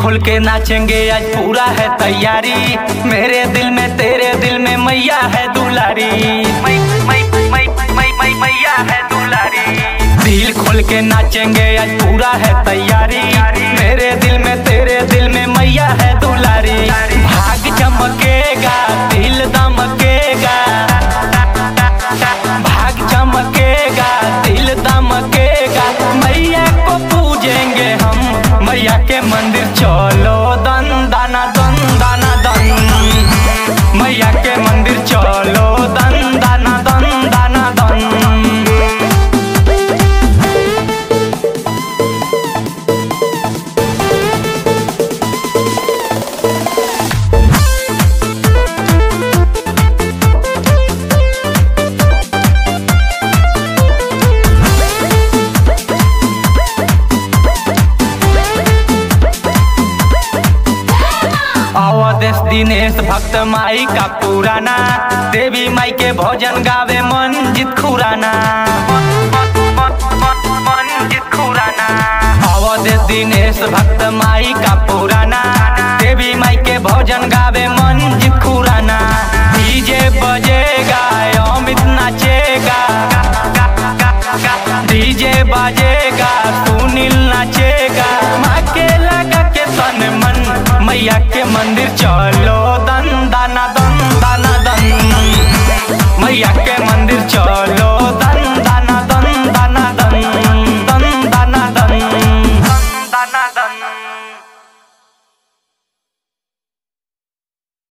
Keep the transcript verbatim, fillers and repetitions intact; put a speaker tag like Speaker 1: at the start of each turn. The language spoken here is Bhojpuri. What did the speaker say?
Speaker 1: खोल के नाचेंगे आज पूरा है तैयारी। मेरे दिल में तेरे दिल में मैया है दुलारी, मै मै मै मै मै मैया है दुलारी। दिल खोल के नाचेंगे आज पूरा है तैयारी। मेरे दिल में तेरे दिल में मैया है दुलारी। भाग चमकेगा दिल दमकेगा, भाग चमकेगा दिल दमकेगा। मैया को पूजेंगे हम, मैया के मंदिर चलो दन दाना दन दाना दन। मैया के मंदिर चलो दन दाना दन दाना दन। अवधेश दिनेश भक्त माई का पुराना, देवी माई के भजन गावे मंजित खुराना।